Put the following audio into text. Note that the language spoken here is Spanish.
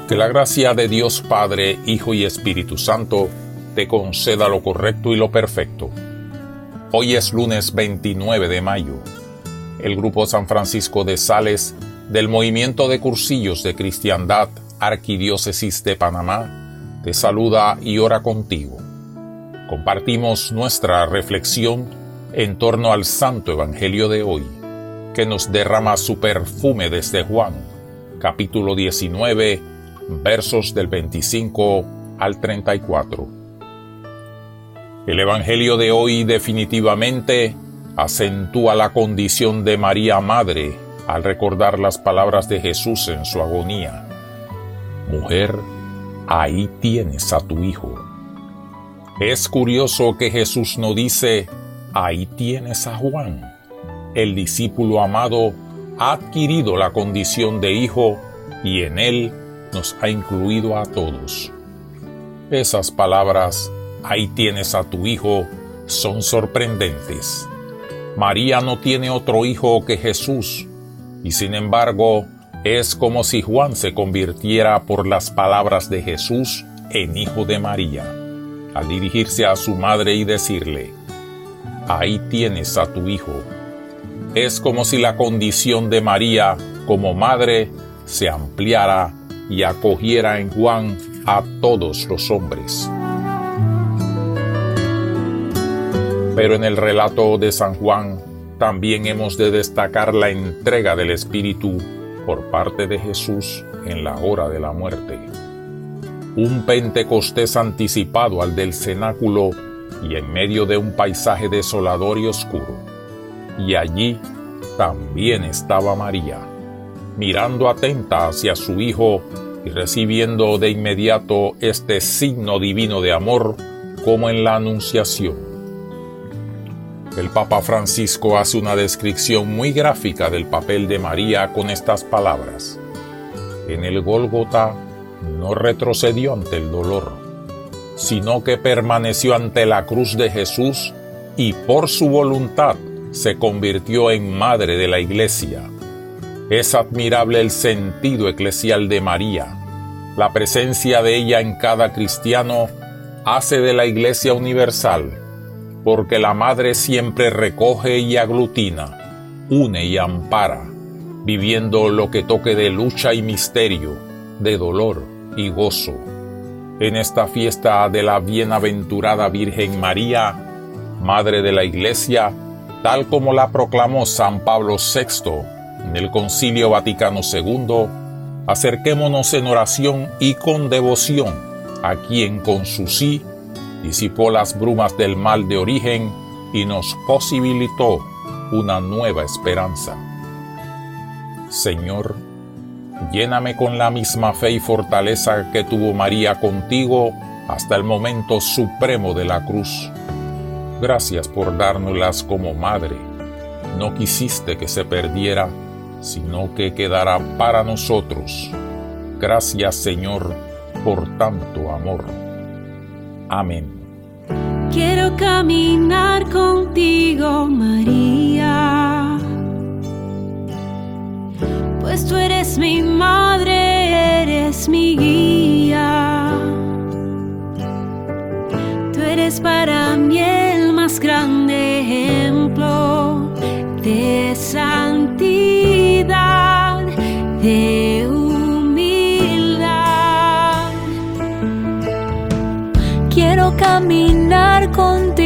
Que la gracia de Dios Padre, Hijo y Espíritu Santo te conceda lo correcto y lo perfecto. Hoy es lunes 29 de mayo. El Grupo San Francisco de Sales del Movimiento de Cursillos de Cristiandad, Arquidiócesis de Panamá, te saluda y ora contigo. Compartimos nuestra reflexión en torno al Santo Evangelio de hoy, que nos derrama su perfume desde Juan, capítulo 19, versos del 25 al 34. El Evangelio de hoy definitivamente acentúa la condición de María Madre al recordar las palabras de Jesús en su agonía. Mujer, ahí tienes a tu hijo. Es curioso que Jesús no dice, ahí tienes a Juan. El discípulo amado ha adquirido la condición de hijo y en él nos ha incluido a todos. Esas palabras, ahí tienes a tu hijo, son sorprendentes. María no tiene otro hijo que Jesús, y sin embargo, es como si Juan se convirtiera por las palabras de Jesús en hijo de María, al dirigirse a su madre y decirle, ahí tienes a tu hijo. Es como si la condición de María como madre se ampliara y acogiera en Juan a todos los hombres. Pero en el relato de San Juan también hemos de destacar la entrega del Espíritu por parte de Jesús en la hora de la muerte. Un Pentecostés anticipado al del cenáculo y en medio de un paisaje desolador y oscuro. Y allí también estaba María, mirando atenta hacia su hijo y recibiendo de inmediato este signo divino de amor como en la Anunciación. El Papa Francisco hace una descripción muy gráfica del papel de María con estas palabras. En el Gólgota no retrocedió ante el dolor, sino que permaneció ante la cruz de Jesús y por su voluntad se convirtió en madre de la Iglesia. Es admirable el sentido eclesial de María. La presencia de ella en cada cristiano hace de la Iglesia universal, porque la Madre siempre recoge y aglutina, une y ampara, viviendo lo que toque de lucha y misterio, de dolor y gozo. En esta fiesta de la bienaventurada Virgen María, Madre de la Iglesia, tal como la proclamó San Pablo VI en el Concilio Vaticano II, acerquémonos en oración y con devoción a quien con su sí disipó las brumas del mal de origen y nos posibilitó una nueva esperanza. Señor, lléname con la misma fe y fortaleza que tuvo María contigo hasta el momento supremo de la cruz. Gracias por dárnoslas como madre. No quisiste que se perdiera, sino que quedará para nosotros. Gracias, Señor, por tanto amor. Amén. Quiero caminar contigo, María, pues tú eres mi madre, eres mi guía. Tú eres para mí el más grande ejemplo de santidad, de humildad. Quiero caminar contigo,